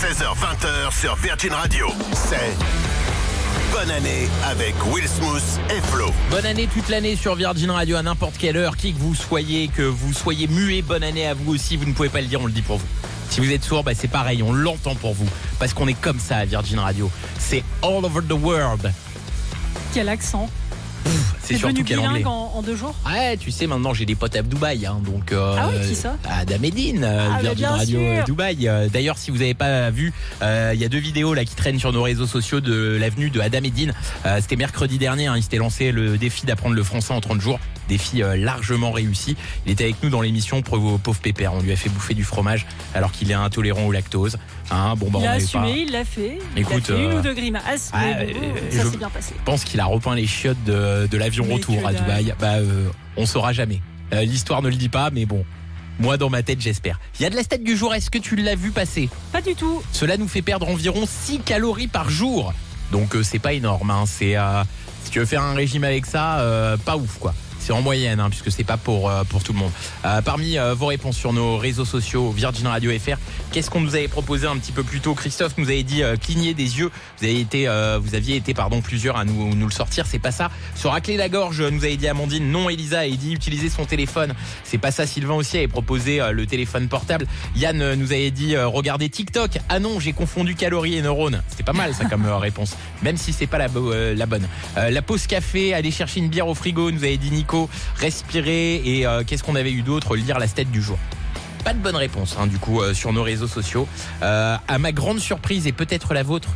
16h-20h sur Virgin Radio. C'est Bonne année avec Will Smooth et Flo. Bonne année toute l'année sur Virgin Radio à n'importe quelle heure, qui que vous soyez muet, bonne année à vous aussi, vous ne pouvez pas le dire, on le dit pour vous. Si vous êtes sourd, c'est pareil, on l'entend pour vous, parce qu'on est comme ça à Virgin Radio. C'est all over the world. Quel accent. C'est surtout quel anglais. En 2 jours. Ouais, tu sais, maintenant j'ai des potes à Dubaï, donc. Ah oui, qui ça? Adam Edine, Virgin Radio Dubaï. D'ailleurs, si vous n'avez pas vu, il y a 2 vidéos là qui traînent sur nos réseaux sociaux de l'avenue de Adam Edine. C'était mercredi dernier, il s'était lancé le défi d'apprendre le français en 30 jours. Défi largement réussi. Il était avec nous dans l'émission Pauvre Pépère. On lui a fait bouffer du fromage alors qu'il est intolérant au lactose. Il a assumé, il l'a fait. Écoute, il a fait 1 ou 2 grimaces, mais ça s'est bien passé. Je pense qu'il a repeint les chiottes de l'avion retour à Dubaï. On saura jamais. L'histoire ne le dit pas, mais bon. Moi, dans ma tête, j'espère. Il y a de la stat du jour. Est-ce que tu l'as vu passer? Pas du tout. Cela nous fait perdre environ 6 calories par jour. Donc, c'est pas énorme. Si tu veux faire un régime avec ça, pas ouf, quoi. C'est en moyenne, puisque c'est pas pour tout le monde. Parmi vos réponses sur nos réseaux sociaux, Virgin Radio FR, qu'est-ce qu'on nous avait proposé un petit peu plus tôt? Christophe nous avait dit cligner des yeux. Vous aviez été plusieurs à nous le sortir. C'est pas ça. Se racler la gorge, nous avait dit Amandine. Non, Elisa avait dit utiliser son téléphone. C'est pas ça. Sylvain aussi avait proposé le téléphone portable. Yann nous avait dit regarder TikTok. Ah non, j'ai confondu calories et neurones. C'était pas mal ça comme réponse, même si c'est pas la bonne. La pause café, aller chercher une bière au frigo, nous avait dit Nico. Respirer et qu'est-ce qu'on avait eu d'autre? Lire la stat du jour. Pas de bonne réponse du coup sur nos réseaux sociaux. À ma grande surprise et peut-être la vôtre.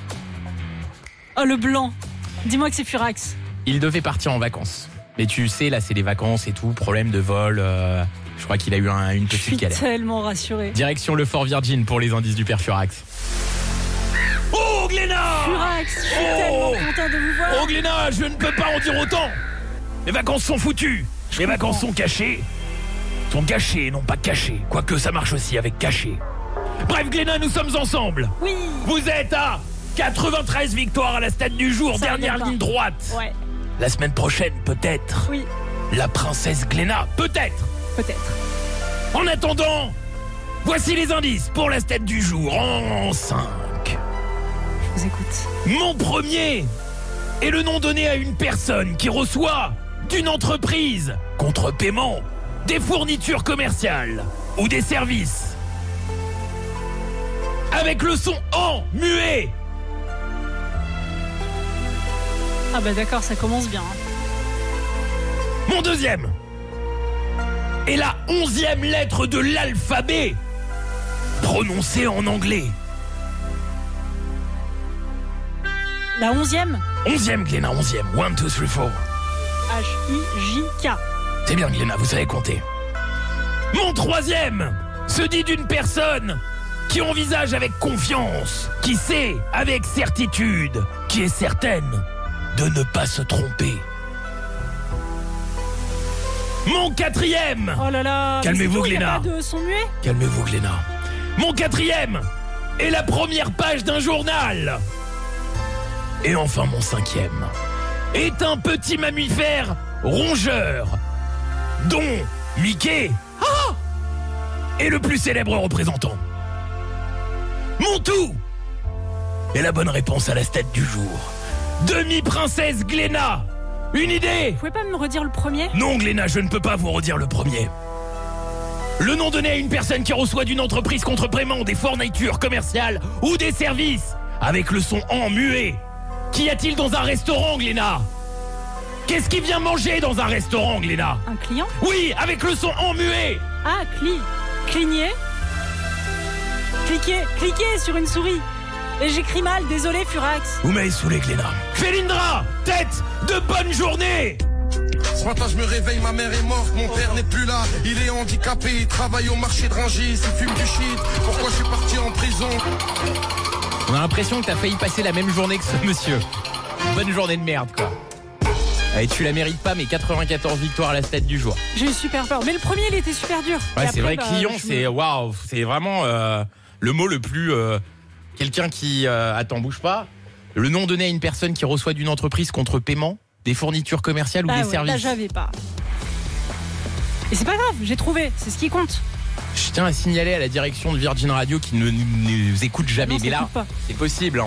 Oh le blanc. Dis-moi que c'est Furax. Il devait partir en vacances. Mais tu sais là c'est les vacances et tout, problème de vol. Je crois qu'il a eu une petite galère. Je suis tellement rassuré. Direction le Fort Virgin pour les indices du père Furax. Oh Glénat! Furax, je suis tellement content de vous voir. Oh Glénat, je ne peux pas en dire autant. Les vacances sont foutues. Les vacances sont cachées. Sont gâchées, non pas cachées. Quoique ça marche aussi avec caché. Bref, Glénat, nous sommes ensemble. Oui. Vous êtes à 93 victoires à la stat du jour. Ça dernière ligne droite. Ouais. La semaine prochaine, peut-être. Oui. La princesse Glénat, peut-être. Peut-être. En attendant, voici les indices pour la stat du jour en 5. Je vous écoute. Mon premier est le nom donné à une personne qui reçoit d'une entreprise contre paiement des fournitures commerciales ou des services avec le son en muet. Ah bah d'accord, ça commence bien. Mon deuxième est la 11e lettre de l'alphabet prononcée en anglais. La 11e? 11e, Glénat, 11e. 1, 2, 3, 4. H-I-J-K. C'est bien, Glénat, vous savez compter. Mon troisième se dit d'une personne qui envisage avec confiance, qui sait avec certitude, qui est certaine de ne pas se tromper. Mon quatrième. Oh là là. Calmez-vous, Glénat. Il n'y a pas de son muet. Calmez-vous, Glénat. Mon quatrième est la première page d'un journal. Et enfin, mon cinquième est un petit mammifère rongeur, dont Mickey est le plus célèbre représentant. Mon tout est la bonne réponse à la stat du jour. Demi-princesse Glénat. Une idée? Vous pouvez pas me redire le premier? Non, Glénat, je ne peux pas vous redire le premier. Le nom donné à une personne qui reçoit d'une entreprise contre paiement des fournitures commerciales ou des services avec le son en muet. Qu'y a-t-il dans un restaurant, Glénat? Qu'est-ce qui vient manger dans un restaurant, Glénat? Un client? Oui, avec le son en muet. Ah, cligner. Cliquez sur une souris. Et j'écris mal, désolé Furax. Vous m'avez saoulé, Glénat. Félindra, tête de bonne journée. Ce matin je me réveille, ma mère est morte, mon père n'est plus là. Il est handicapé, il travaille au marché de Rungis, il fume du shit. Pourquoi je suis parti en prison? On a l'impression que t'as failli passer la même journée que ce monsieur. Bonne journée de merde, quoi. Et tu la mérites pas, mais 94 victoires à la stat du jour. J'ai eu super peur, mais le premier il était super dur. Ouais, c'est vrai, client, c'est waouh, c'est vraiment le mot le plus quelqu'un qui attends, bouge pas. Le nom donné à une personne qui reçoit d'une entreprise contre paiement des fournitures commerciales ou des services. Là j'avais pas. Et c'est pas grave, j'ai trouvé, c'est ce qui compte. Je tiens à signaler à la direction de Virgin Radio qui ne nous écoute jamais. non, ça Mais là, écoute pas. c'est possible.